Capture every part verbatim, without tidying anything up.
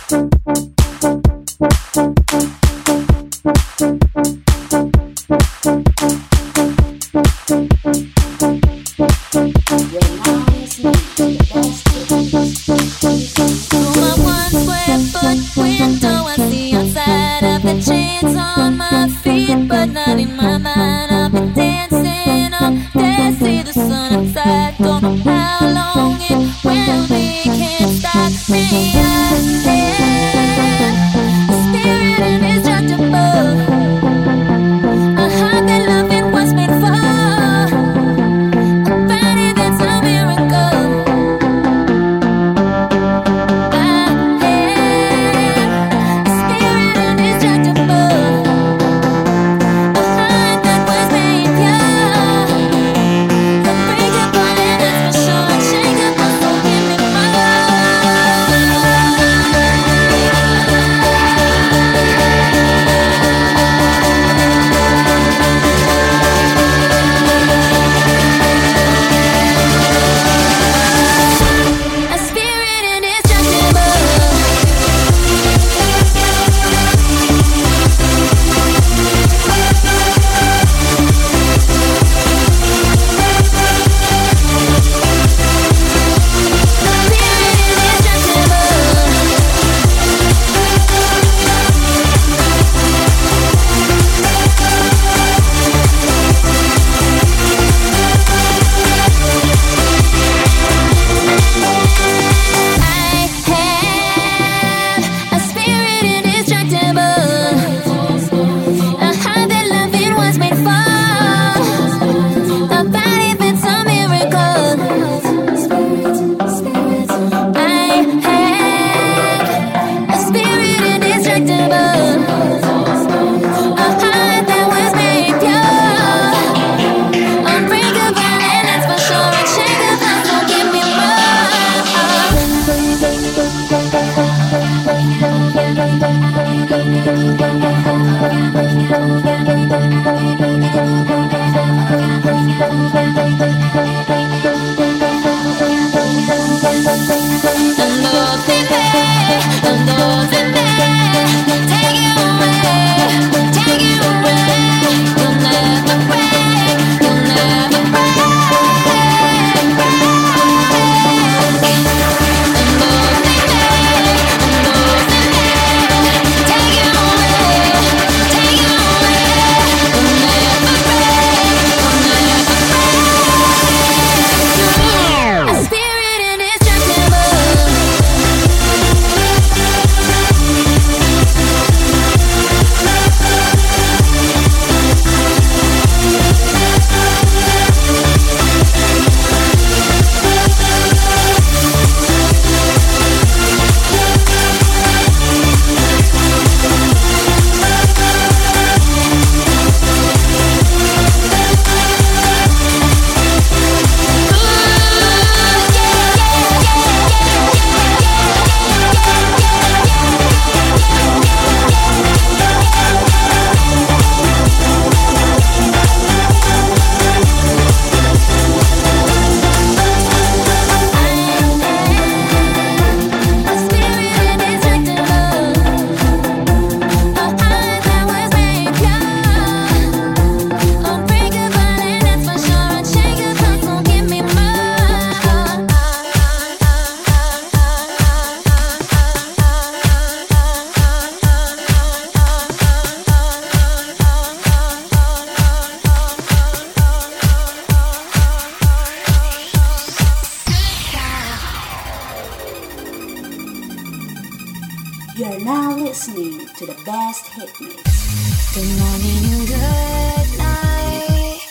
You're now listening to the best hit mix. Good morning and good night.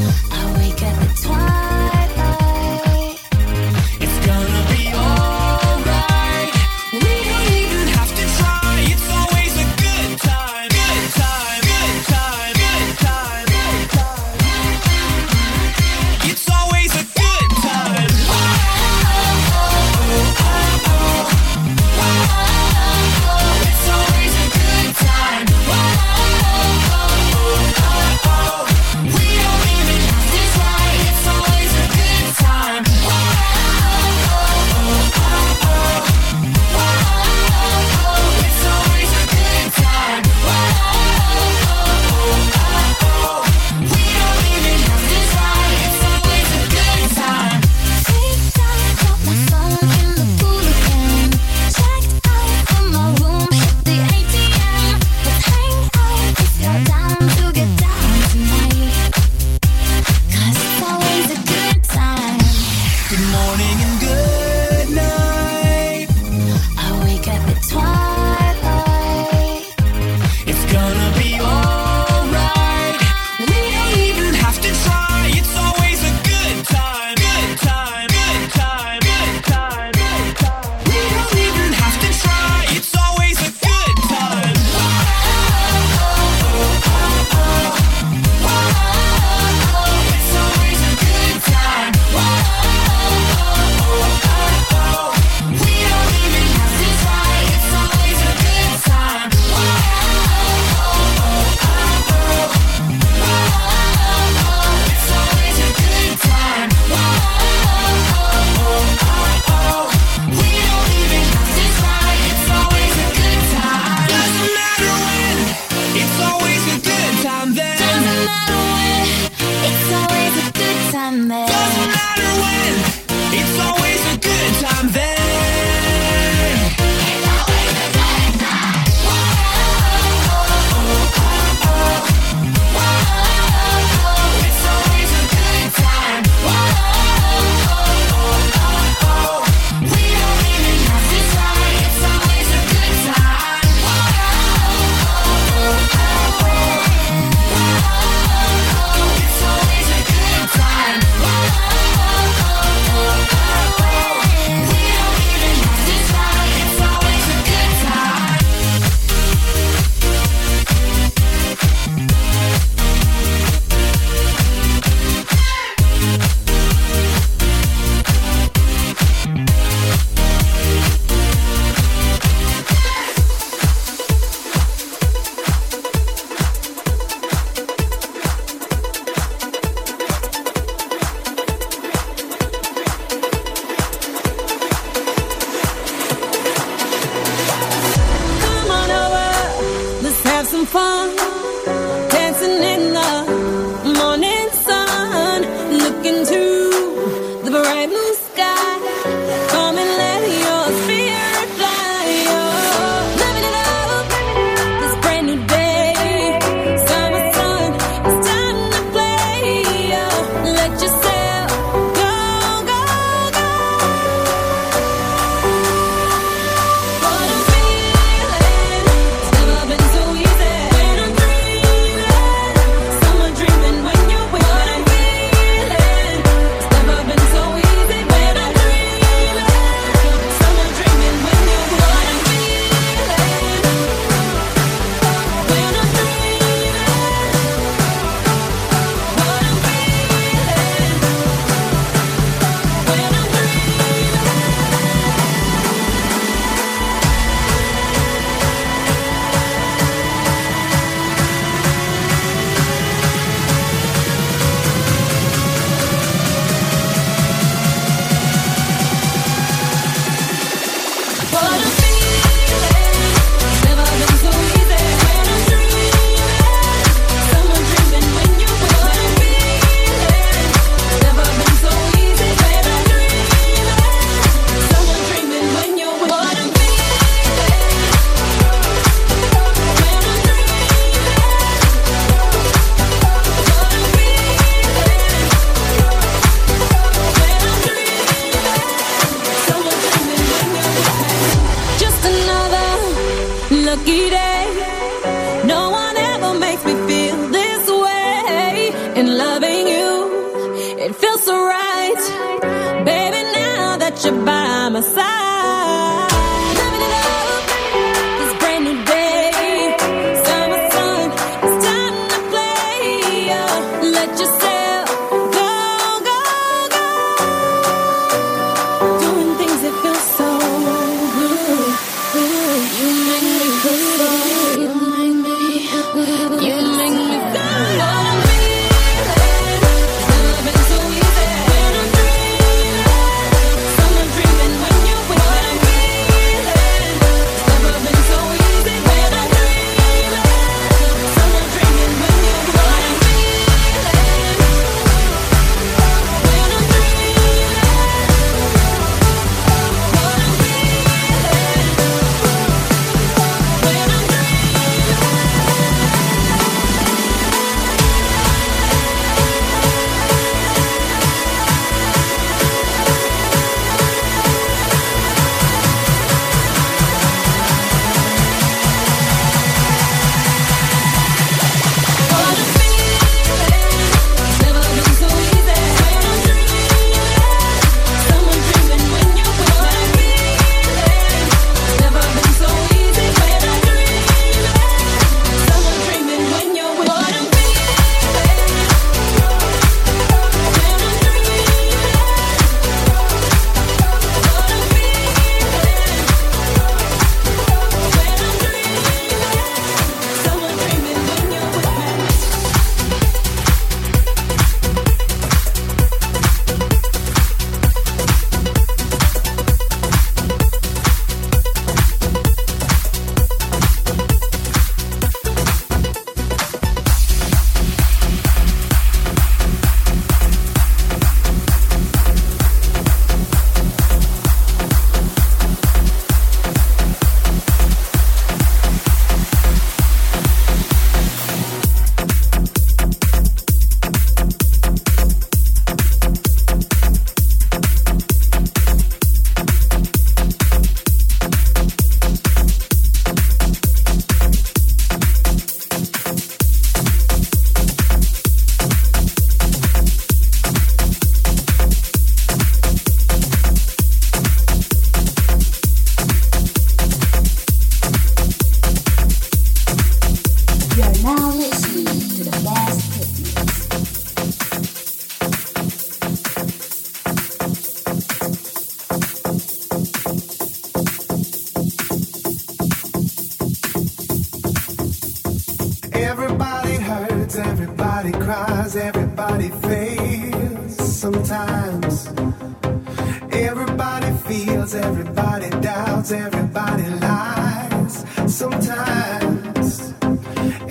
I wake up at twilight. It's gonna be alright. We don't even have to try. It's always a good time. Good time. Good time. Good time. Good time. It's always a good time. Oh, oh, oh, oh, oh. It's always a good time. Oh, oh, oh, oh. fun, dancing in the morning sun. Look into the bright blue sky. Come and let your spirit fly. Oh, living it up, this brand new day. Summer sun, it's time to play. Oh, let yourself go, go, go. What I'm feeling, it's never been so easy. When I'm dreaming, summer dreaming when you're with me. What I'm feeling, it's never been so easy. When I'm dreaming, summer dreaming when you're with me. What I'm feeling, when I'm dreaming, what I'm feeling, when I'm What I'm feeling, it's never been so easy. When I'm dreaming, summer dreaming when you're with me. What I'm feeling, it's never been so easy. When I'm dreaming, summer dreaming when you're with me. What I'm feeling, when I'm Just another lucky day. No one ever makes me feel this way. In loving you, it feels so right. Baby, now that you're by my side. Living it up, this brand new day. Summer sun, it's time to play. Oh, let yourself go, go, go. Doing things that feel so good, good. You make me feel so. You make me, you make me feel. What I'm feeling, it's never been so easy. When I'm dreaming, summer dreaming when you're with me. What I'm feeling, it's never been so easy. When I'm dreaming, summer dreaming when you're with me. What I'm feeling, when I'm dreaming, what I'm feeling, when I'm What I'm feeling, it's never been so easy. When I'm dreaming, summer dreaming when you're with me. What I'm feeling, it's never been so easy. When I'm dreaming, summer dreaming when you're with me. What I'm feeling, when I'm dreaming, what I'm feeling, when I'm dreaming, summer dreaming when you're with me. You're now listening to the best hit mix. Everybody hurts, everybody cries, everybody fails sometimes. Everybody feels, everybody doubts, everybody lies sometimes.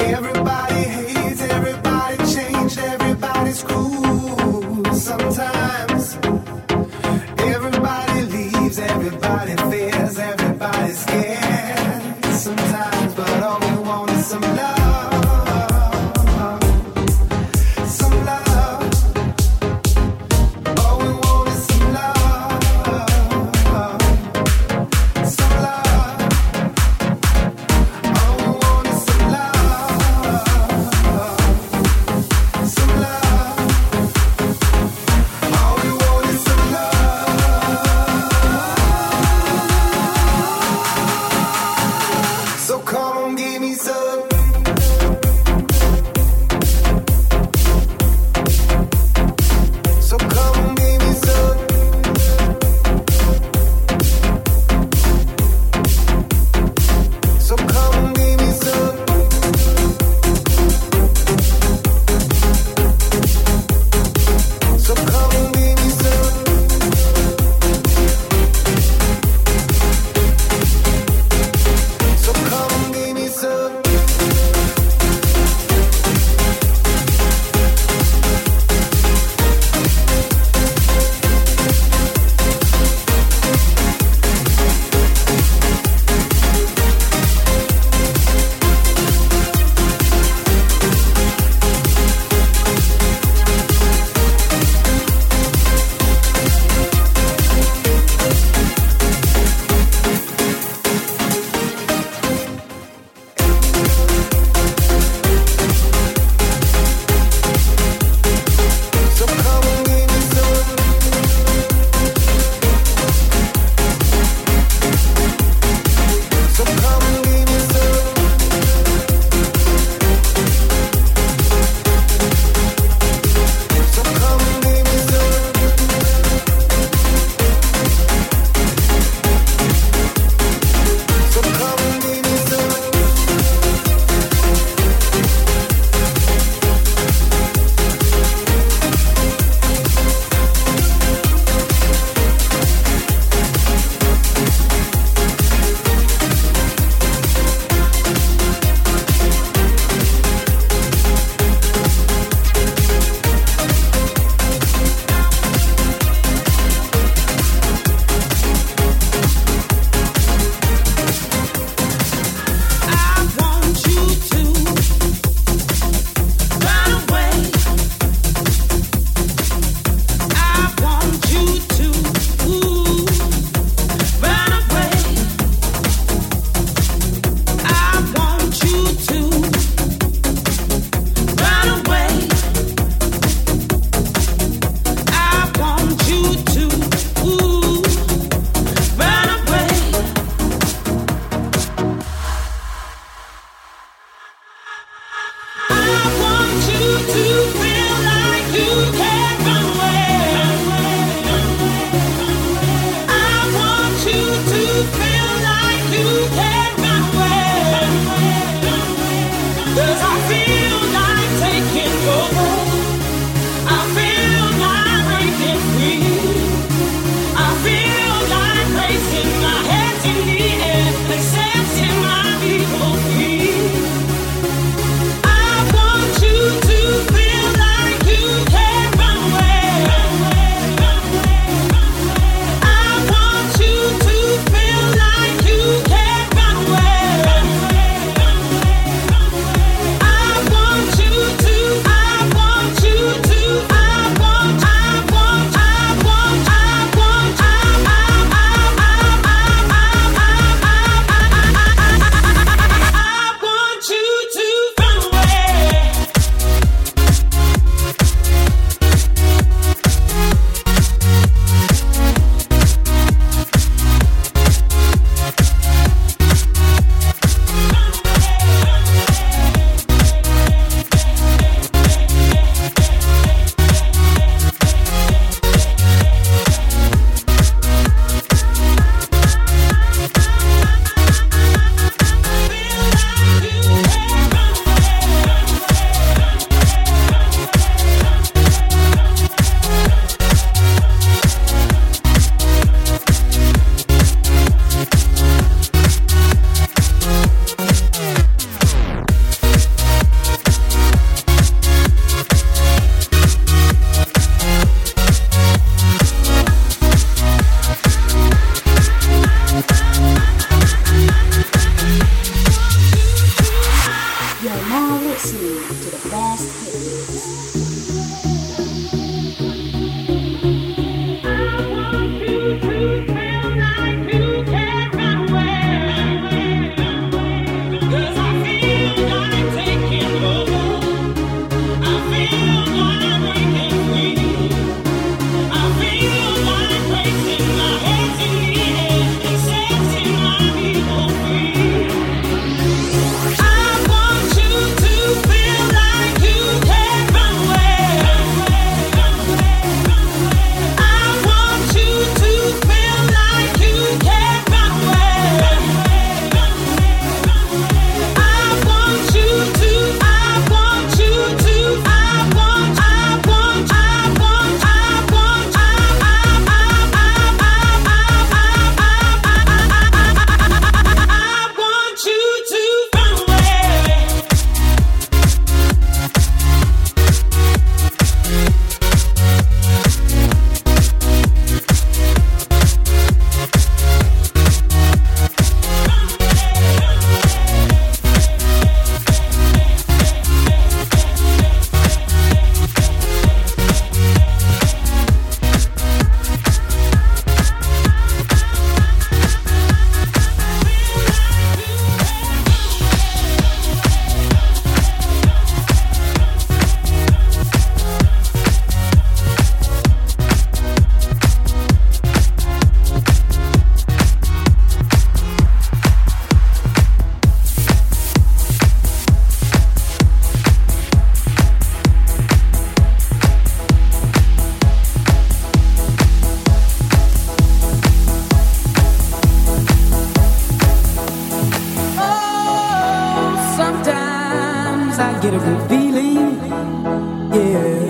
get a good feeling, yeah.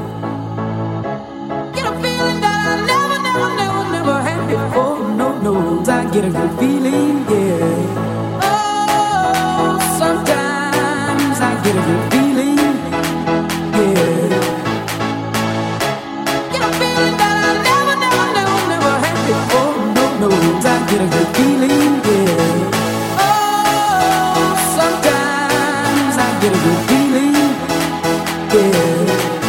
Get a feeling that I never, never, never, never had before. No, no, I get a good feeling, yeah. Oh, sometimes I get a good feeling, yeah. Get a feeling that I never, never, never, never had before. No, no, I get a good feeling, yeah. Get a good feeling, yeah.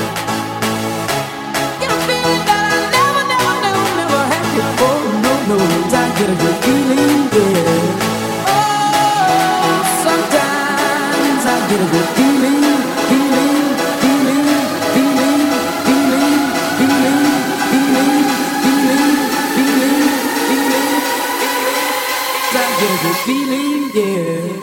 Get a feeling that I never, never, never, never had before. No, no, I get a good feeling, yeah. Oh, sometimes I get a good feeling, feeling, feeling, feeling, feeling, feeling, feeling, feeling, feeling, feeling. I get a good feeling, yeah.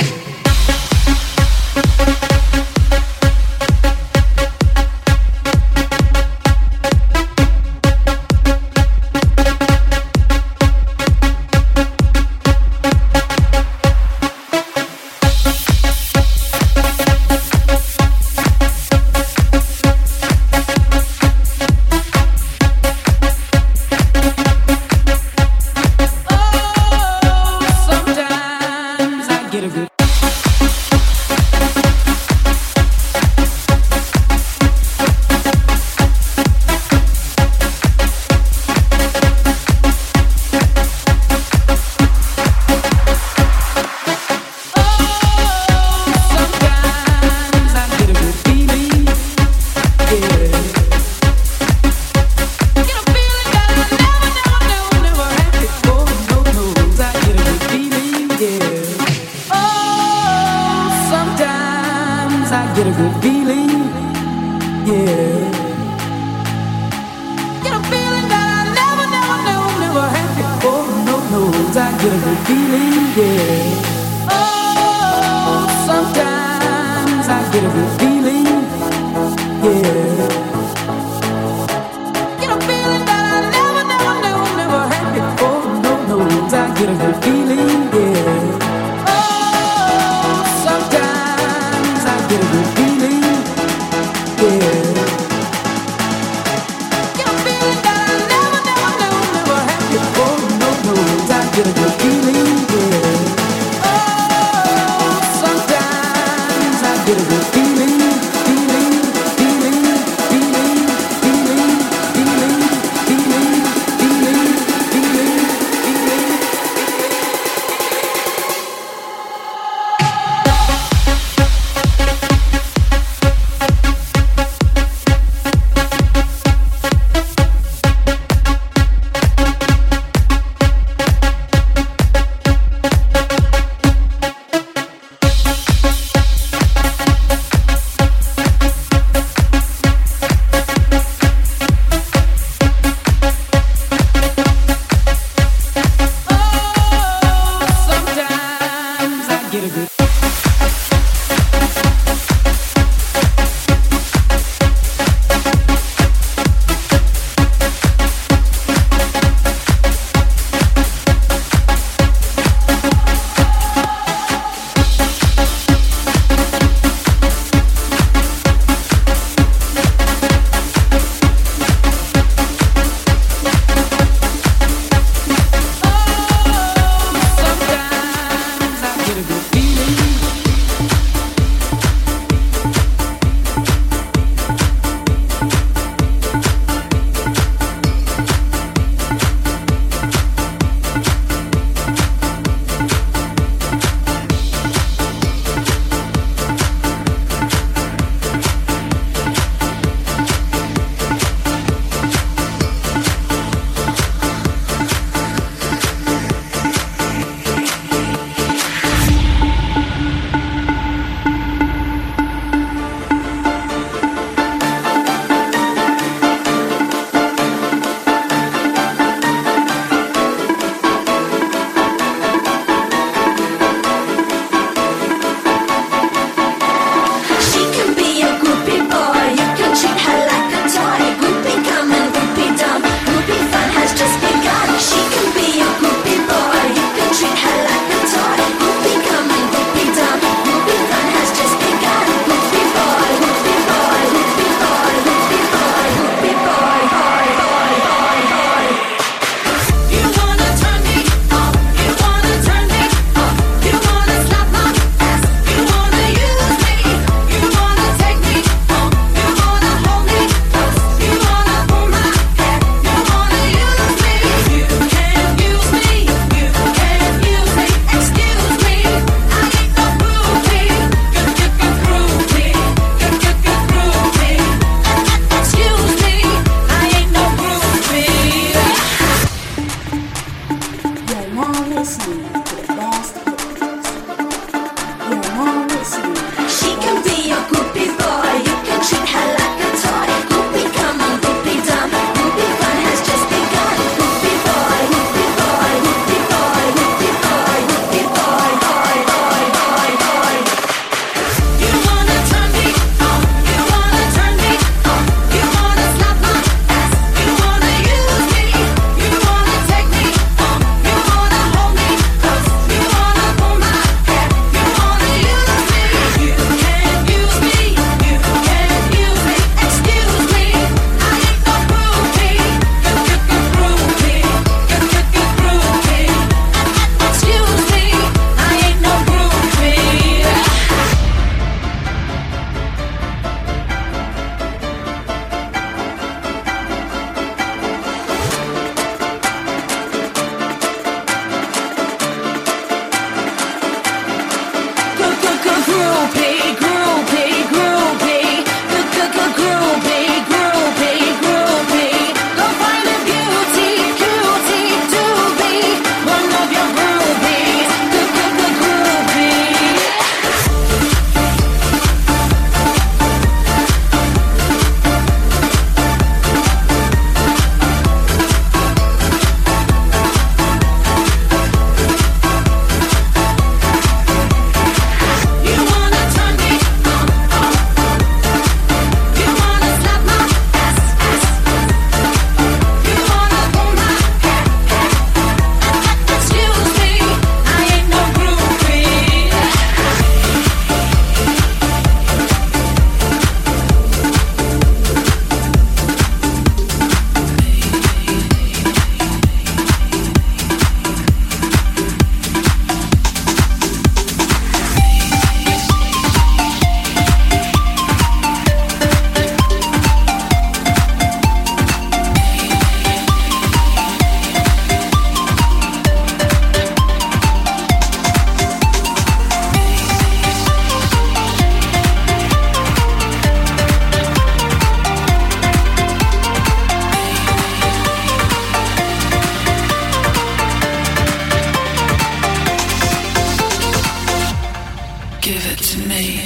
Get a good feeling, yeah. groupie, groupie, groupie, groupie, groupie, groupie. Go find a beauty, cutie to be one of your groupies, groupie. You wanna turn me on, on, on. You wanna slap my ass, ass. You wanna pull my hair, hair. Excuse me, I ain't no groupie. Give it to me.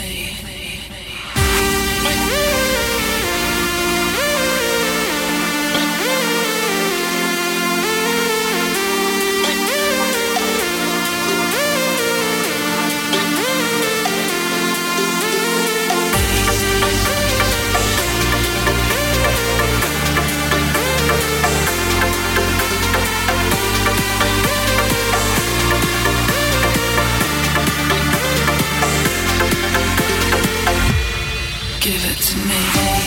Give it to me.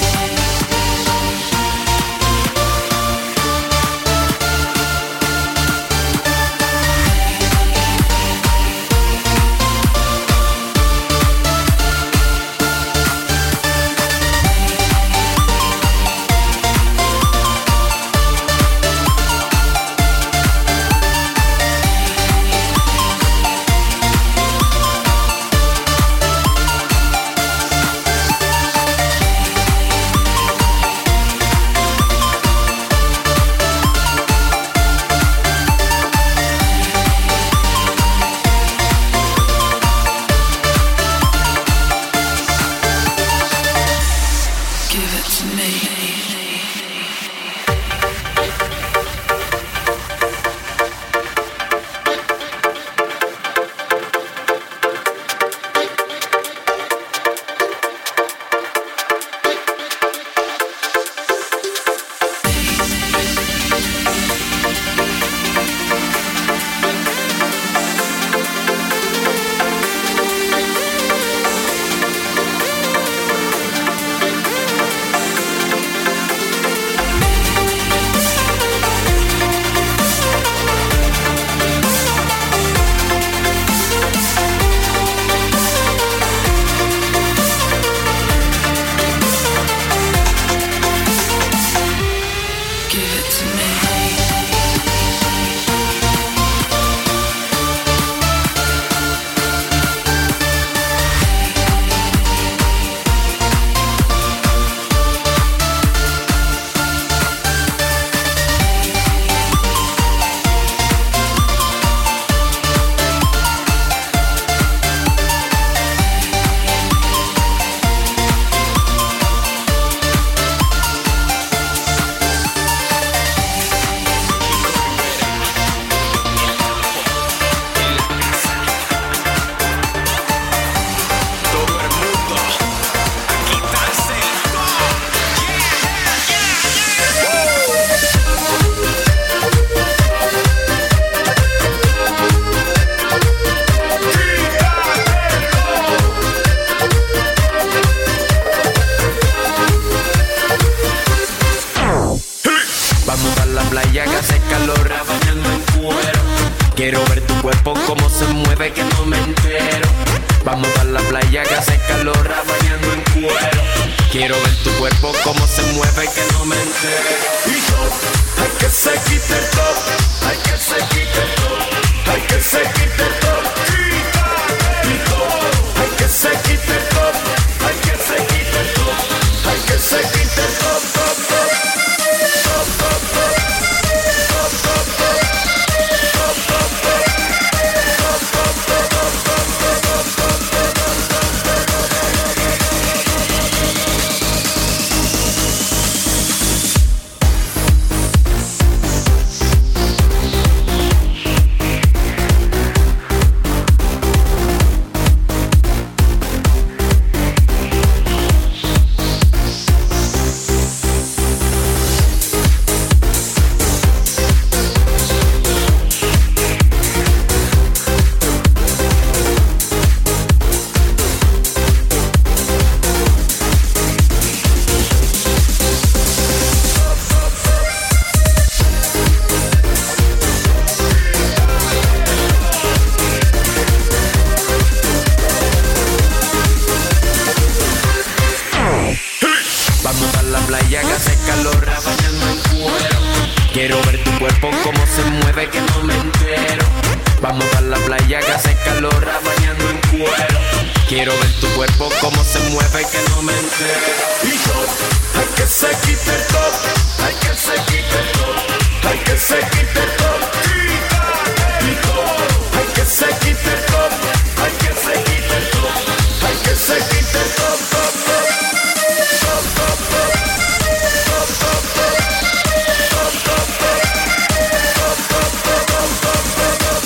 Give it to me. playa que hace calor, bañando en cuero. Quiero ver tu cuerpo cómo se mueve, que no me entero. Vamos a la playa que hace calor, bañando en cuero. Quiero ver tu cuerpo cómo se mueve, que no me entero. Y todo, hay que se quite el top, hay que se quite el top, hay que se quite el top. Y todo, hay que mueve que no me entero. Vamos a la playa que hace calor, bañando en cuero. Quiero ver tu cuerpo como se mueve que no me entero. Y yo, hay que se quite el top, hay que se quite el top, hay que se quite el top. Y yo, hay que se quite el top, hay que se quite el top, hay que se quite el top, top, top. Top, top, top. Top, top, top. Top, top, top. Top, top, top. Top, top,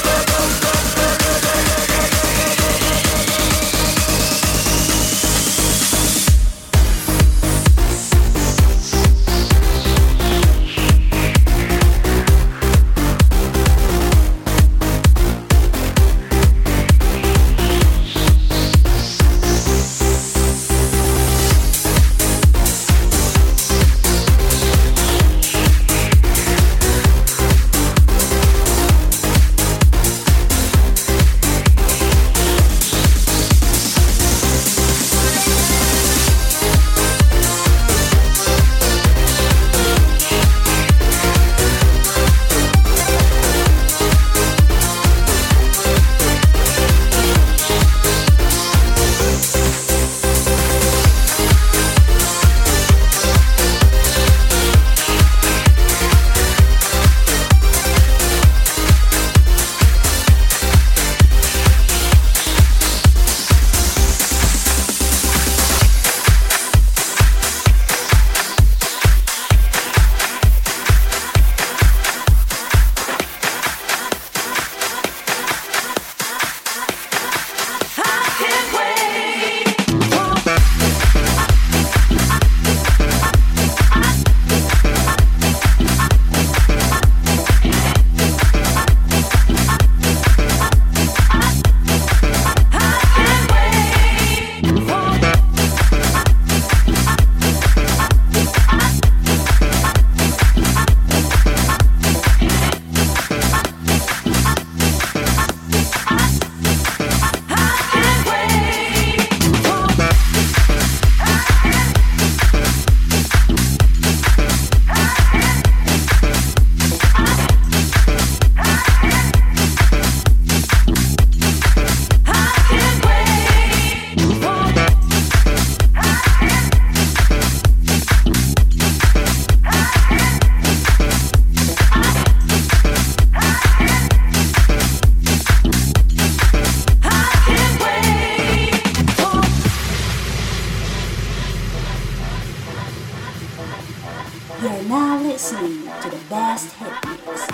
listening to the best hit mix.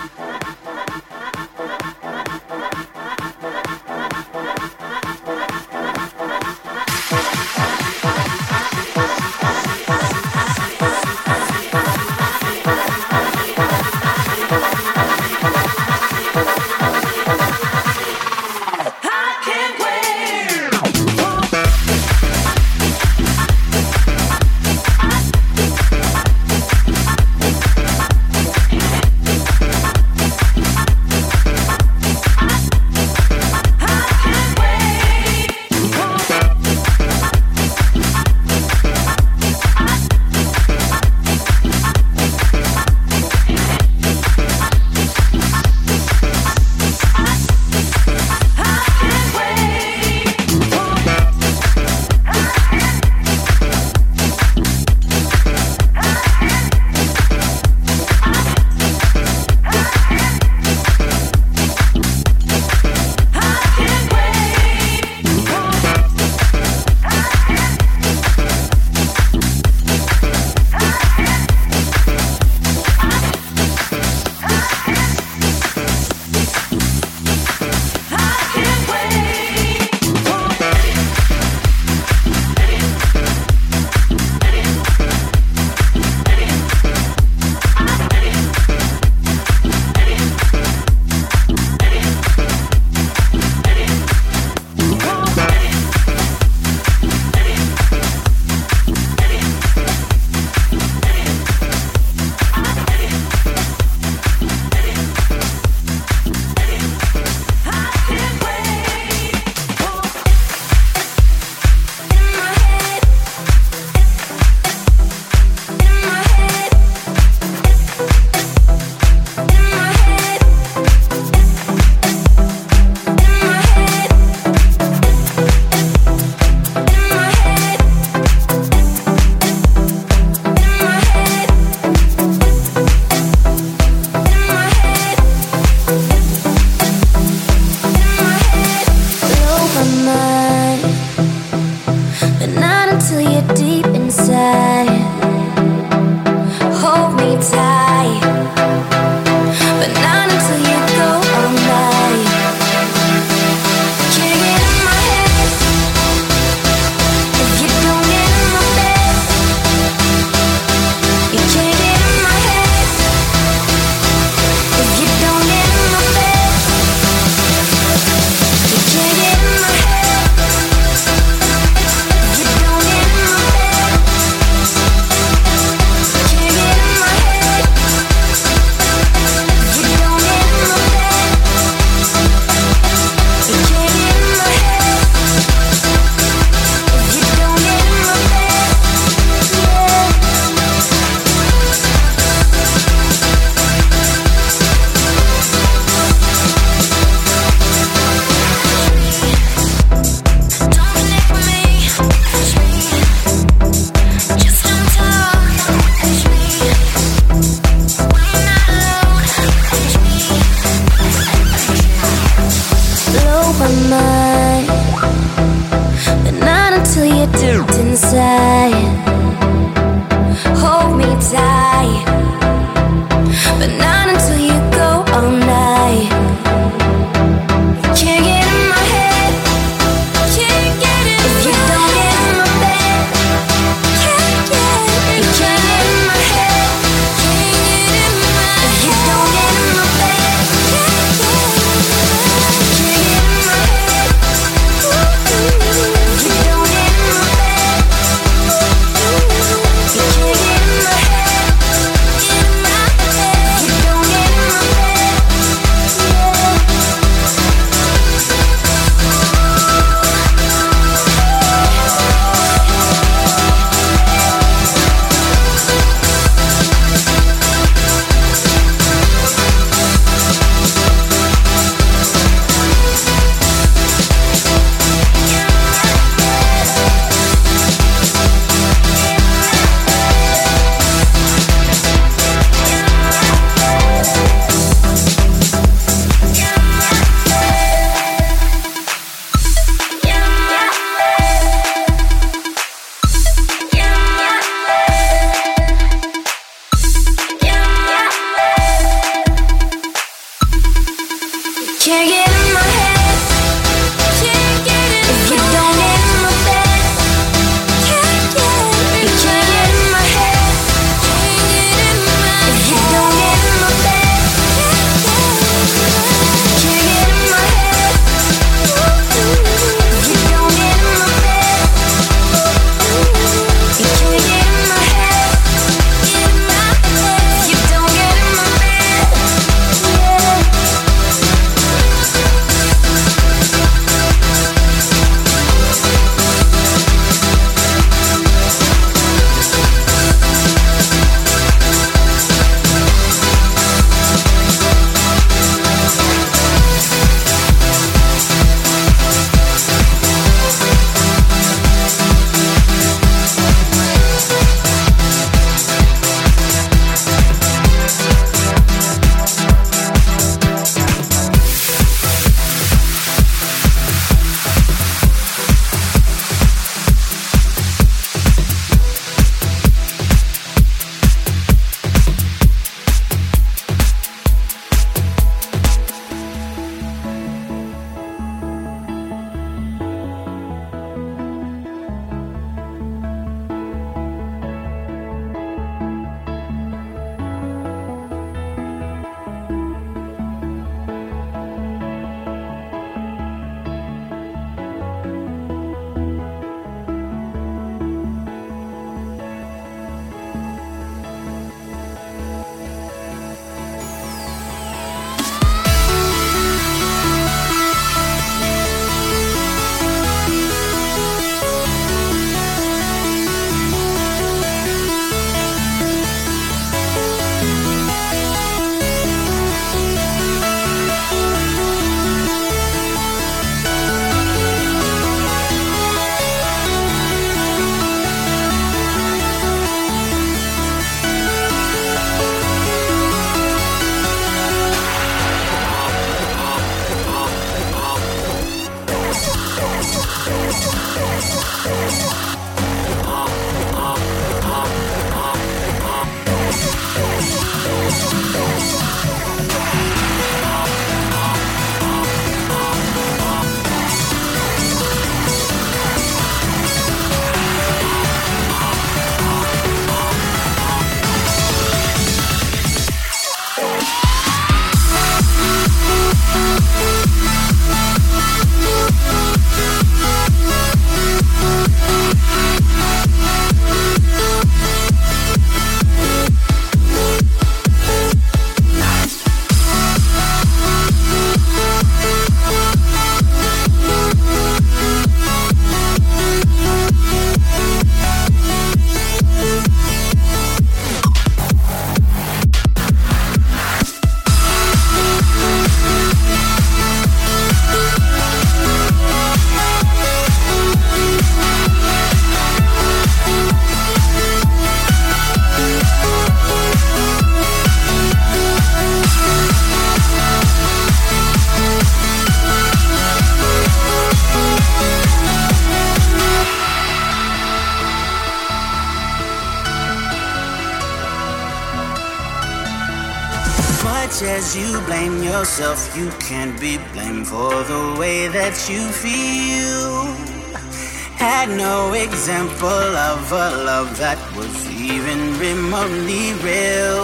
Much as you blame yourself, you can't be blamed for the way that you feel. Had no example of a love that was even remotely real.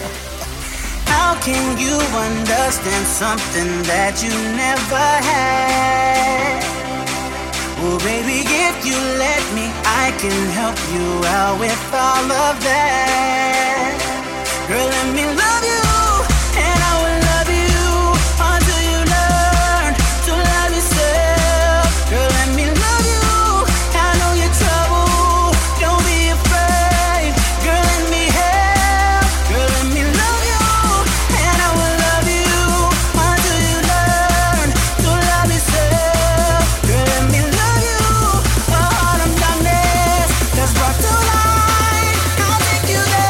How can you understand something that you never had? Well, baby, if you let me, I can help you out with all of that. Girl, let me love you, and I will love you until you learn to love yourself. Girl, let me love you, I know you're trouble, don't be afraid. Girl, let me help, girl, let me love you, and I will love you until you learn to love yourself. Girl, let me love you, a heart of darkness that's brought to light, I'll take you there.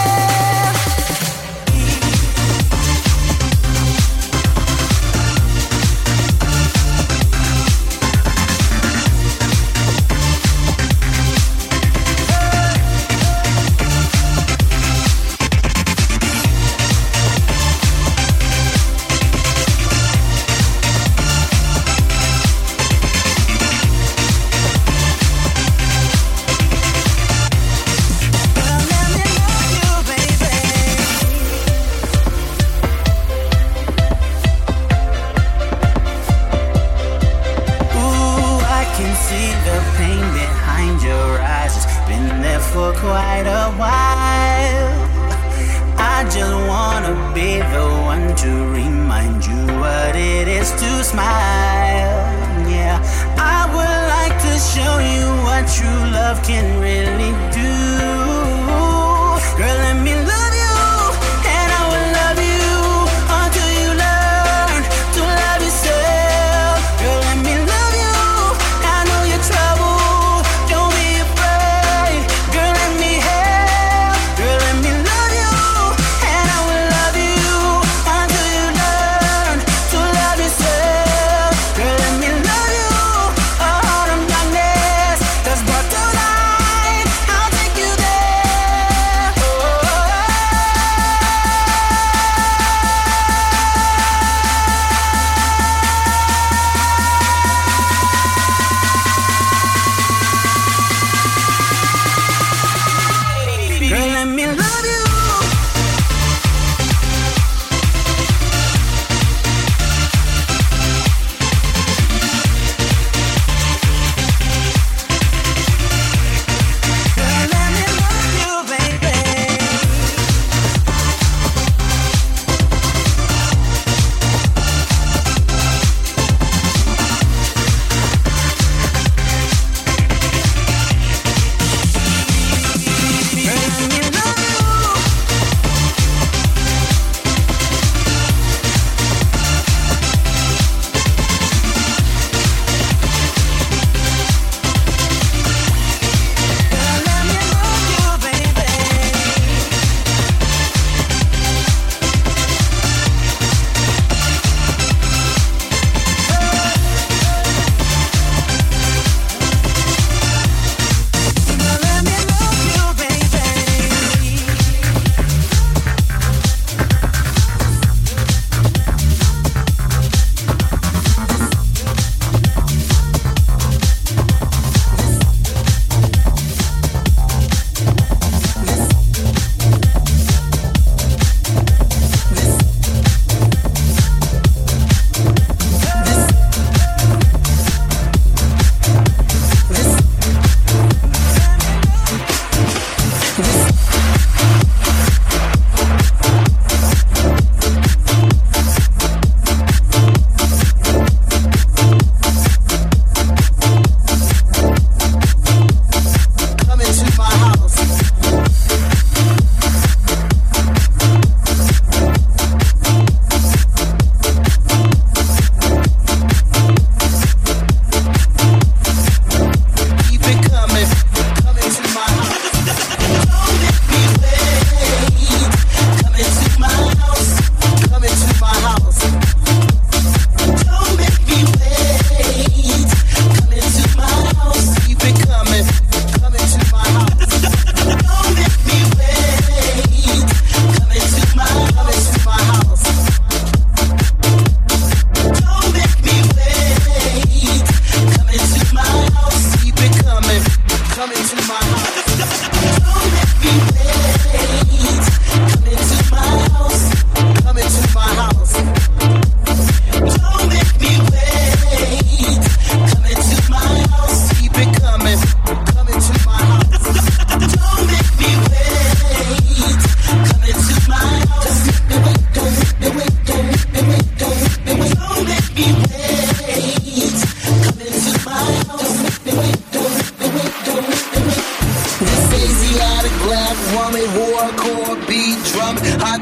For quite a while, I just wanna be the one to remind you what it is to smile. Yeah, I would like to show you what true love can really do. Girl, let me love you, and I will love you until you learn to love yourself. Girl, let me love you, I know you're trouble, don't be afraid. Girl, let me help, girl, let me love you, and I will love you until you learn to love yourself. Girl, let me love you, a heart of darkness that's brought to light, I'll take you there.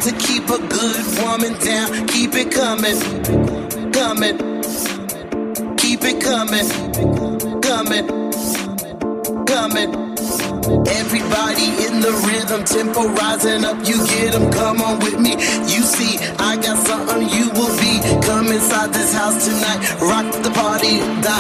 to keep a good woman down. Keep it coming, coming. Keep it coming, coming, coming. Everybody in the rhythm, tempo rising up, you get them, come on with me. You see, I got something you will be. Come inside this house tonight, rock the party, da.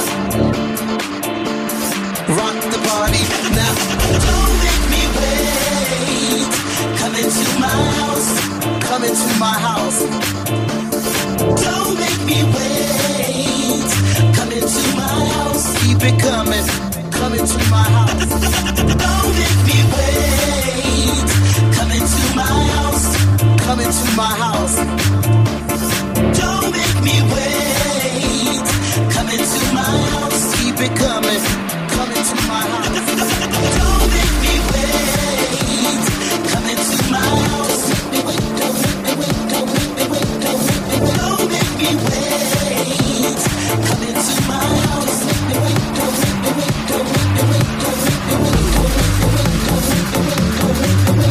Rock the party, now. Don't make me wait. Come into my house, come into my house. Don't make me wait. Come into my house, keep it coming. Come into my house. Don't make me wait. Come into my house. Come into my house. Don't make me wait. Come into my house. Keep it coming. Come into my house. Don't make me wait. Come into my house. Don't make me wait. Don't make me wait. Don't make me wait. Don't make me wait. Come into my house. Don't make me wait. Don't make me wait. Don't make me wait. Don't make me wait. Don't make me wait. Don't make me wait. Don't make me wait.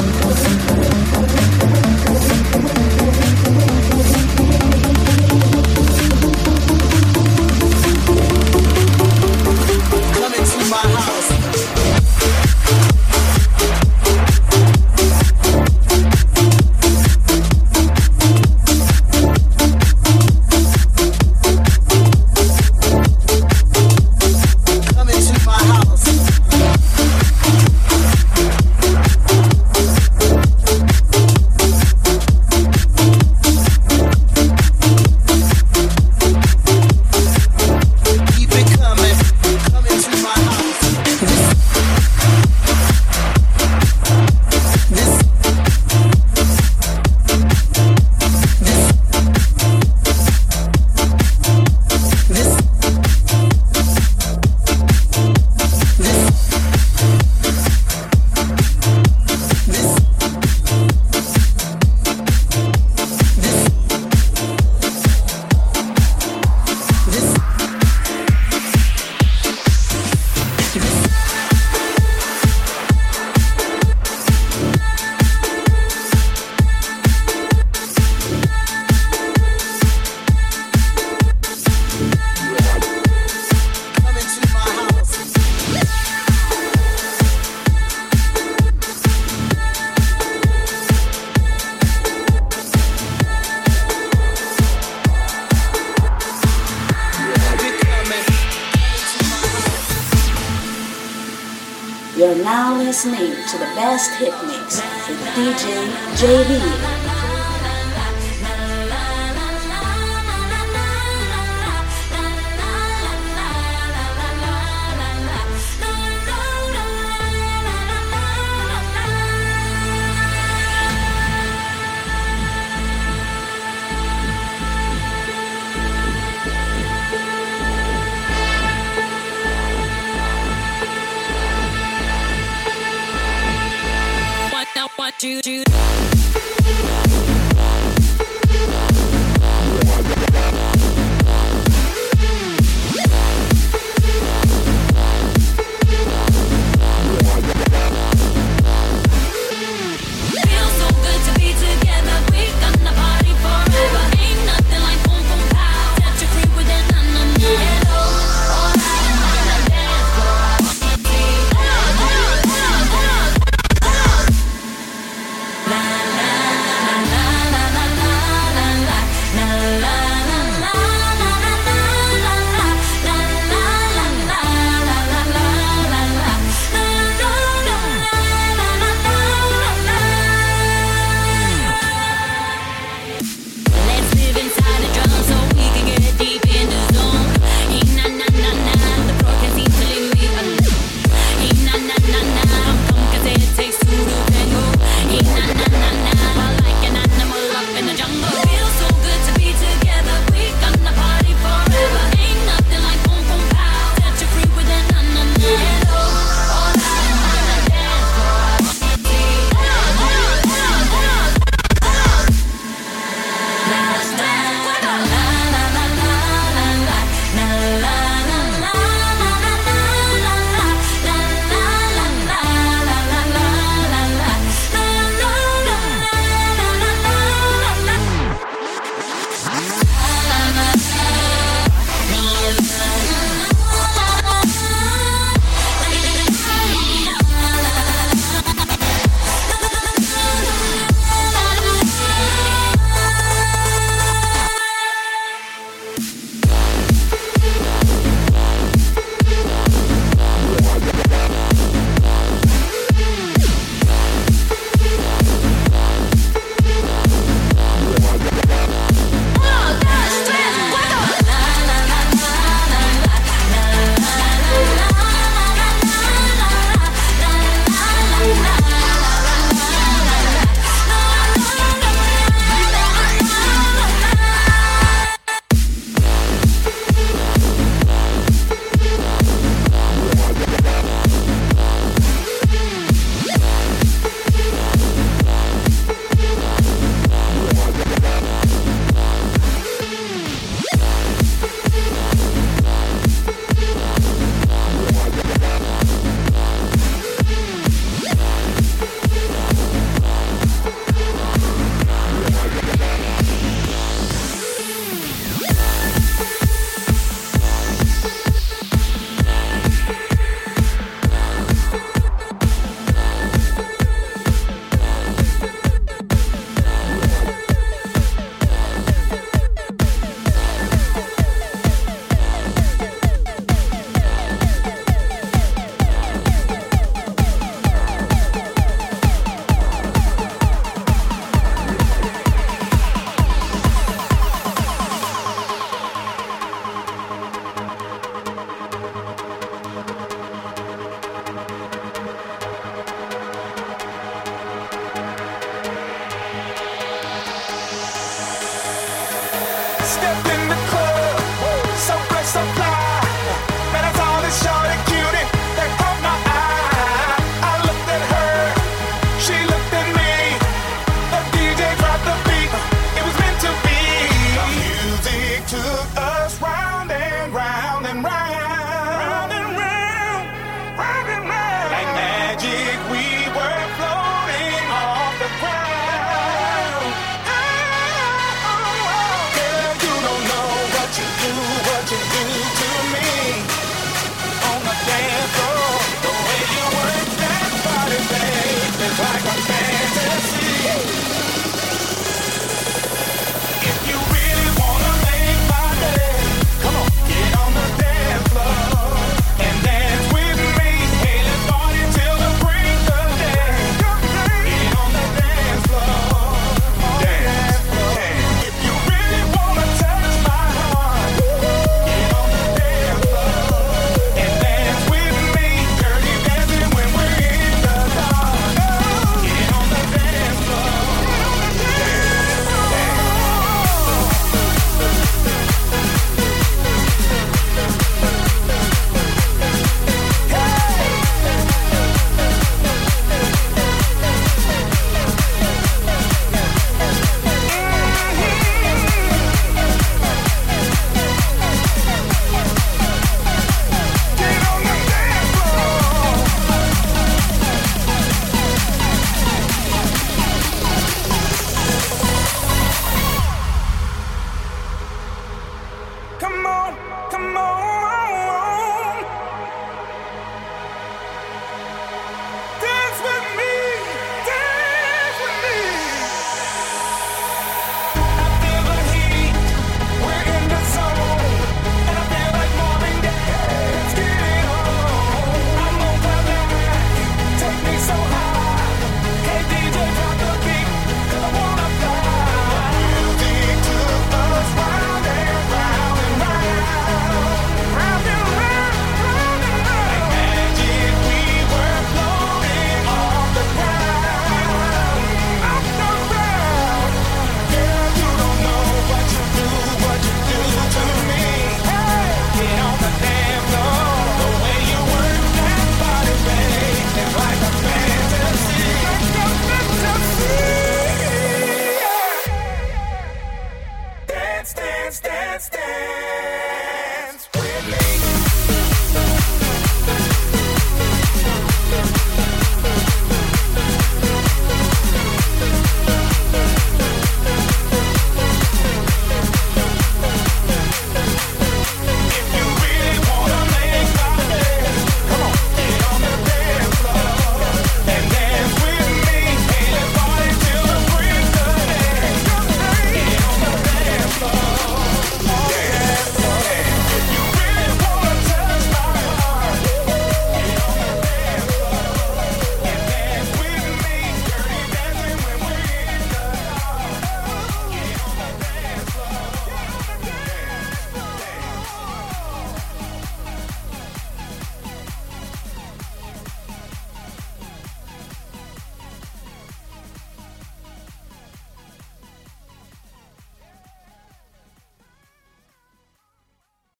Come into my house. Come into my house. Keep it coming. Come into my house. This, this, this, this, this, this, this, this, come into my house. Keep it coming. You're now listening to the best hit mix with D J J B. What, what you do?